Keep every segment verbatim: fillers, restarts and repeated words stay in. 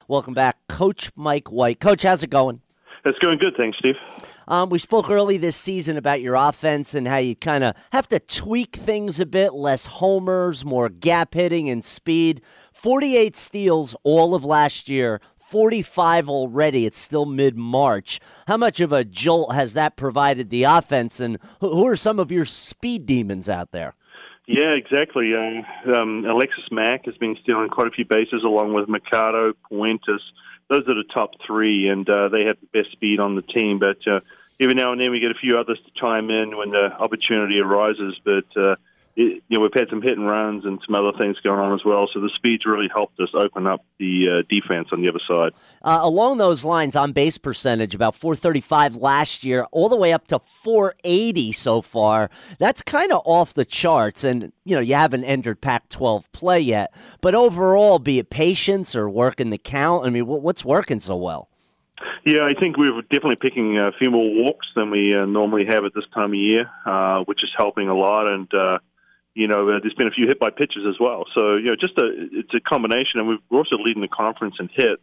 Welcome back, Coach Mike White. Coach, how's it going? It's going good, thanks, Steve. Um, we spoke early this season about your offense and how you kind of have to tweak things a bit, less homers, more gap hitting and speed. forty-eight steals all of last year, forty-five already. It's still mid-March. How much of a jolt has that provided the offense, and who are some of your speed demons out there? Yeah, exactly. Uh, um, Alexis Mack has been stealing quite a few bases along with Mercado, Puentes. Those are the top three, and uh, they have the best speed on the team. But uh, every now and then we get a few others to chime in when the opportunity arises. But uh, it, you know, we've had some hit and runs and some other things going on as well. So the speed's really helped us open up the uh, defense on the other side. Uh, along those lines, on base percentage, about four thirty-five last year, all the way up to four eighty so far. That's kind of off the charts. And, you know, you haven't entered Pac twelve play yet. But overall, be it patience or working the count, I mean, what's working so well? Yeah, I think we're definitely picking a few more walks than we uh, normally have at this time of year, uh, which is helping a lot. And, uh, you know, uh, there's been a few hit by pitches as well. So, you know, just a, it's a combination. And we're also leading the conference in hits.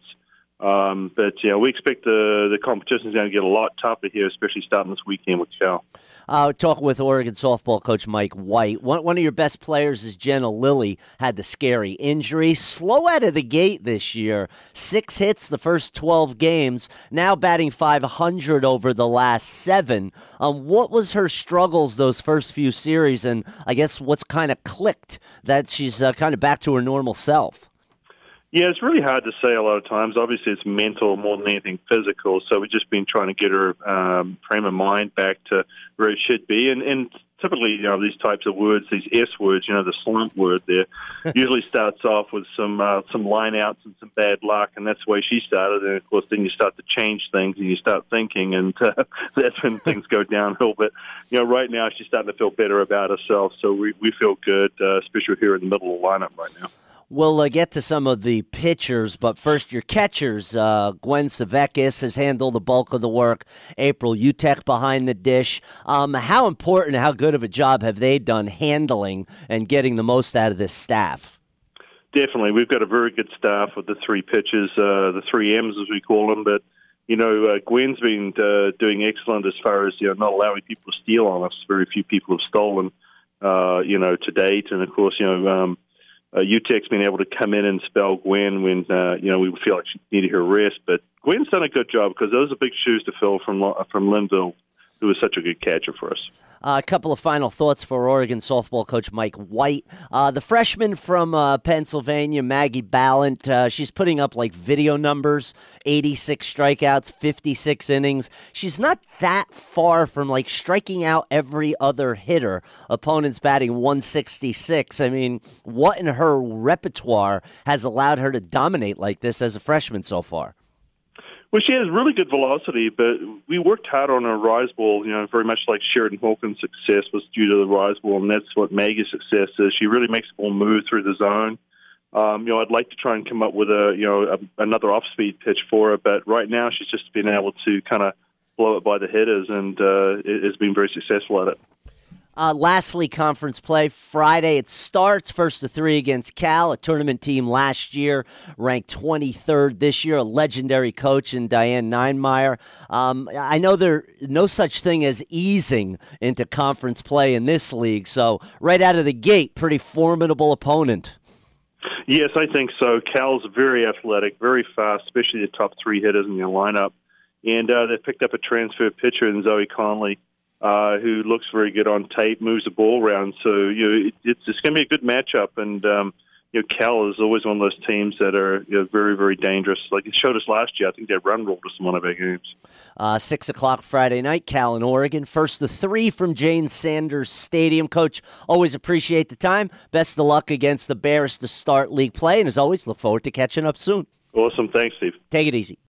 Um, but, yeah, we expect the, the competition is going to get a lot tougher here, especially starting this weekend with Cal. Uh, talking with Oregon softball coach Mike White. One, one of your best players is Jenna Lilly, had the scary injury. Slow out of the gate this year. Six hits the first twelve games, now batting five hundred over the last seven. Um, what was her struggles those first few series, and I guess what's kind of clicked that she's uh, kind of back to her normal self? Yeah, it's really hard to say a lot of times. Obviously, it's mental more than anything physical. So we've just been trying to get her um, frame of mind back to where it should be. And, and typically, you know, these types of words, these S words, you know, the slump word there, usually starts off with some uh, some line outs and some bad luck. And that's the way she started. And, of course, then you start to change things and you start thinking. And uh, that's when things go downhill. But, you know, right now she's starting to feel better about herself. So we, we feel good, uh, especially here in the middle of the lineup right now. We'll uh, get to some of the pitchers, but first your catchers. Uh, Gwen Savekis has handled the bulk of the work. April Utek behind the dish. Um, how important, how good of a job have they done handling and getting the most out of this staff? Definitely. We've got a very good staff with the three pitchers, uh, the three M's as we call them. But, you know, uh, Gwen's been uh, doing excellent as far as, you know, not allowing people to steal on us. Very few people have stolen, uh, you know, to date. And, of course, you know, um, Uh, Utek's been able to come in and spell Gwen when, uh, you know, we feel like she needed her rest. But Gwen's done a good job because those are big shoes to fill from from Linville, who is such a good catcher for us. Uh, a couple of final thoughts for Oregon softball coach Mike White. Uh, the freshman from uh, Pennsylvania, Maggie Ballant, uh, she's putting up like video numbers, eighty-six strikeouts, fifty-six innings. She's not that far from like striking out every other hitter. Opponents batting one sixty-six. I mean, what in her repertoire has allowed her to dominate like this as a freshman so far? Well, she has really good velocity, but we worked hard on her rise ball, you know, very much like Sheridan Hawkins' success was due to the rise ball, and that's what Maggie's success is. She really makes the ball move through the zone. Um, you know, I'd like to try and come up with a, you know, a, another off-speed pitch for her, but right now she's just been able to kind of blow it by the hitters, and uh, it has been very successful at it. Uh, lastly, conference play. Friday it starts, first to three against Cal, a tournament team last year, ranked twenty-third this year, a legendary coach in Diane Ninemeyer. Um, I know there's no such thing as easing into conference play in this league, so right out of the gate, pretty formidable opponent. Yes, I think so. Cal's very athletic, very fast, especially the top three hitters in their lineup. And uh, they picked up a transfer pitcher in Zoe Conley, Uh, who looks very good on tape, moves the ball around. So, you know, it, it's, it's going to be a good matchup. And, um, you know, Cal is always one of those teams that are, you know, very, very dangerous. Like it showed us last year. I think they run rolled us in one of our games. Uh, six o'clock Friday night, Cal in Oregon. First to three from Jane Sanders Stadium. Coach, always appreciate the time. Best of luck against the Bears to start league play. And as always, look forward to catching up soon. Awesome. Thanks, Steve. Take it easy.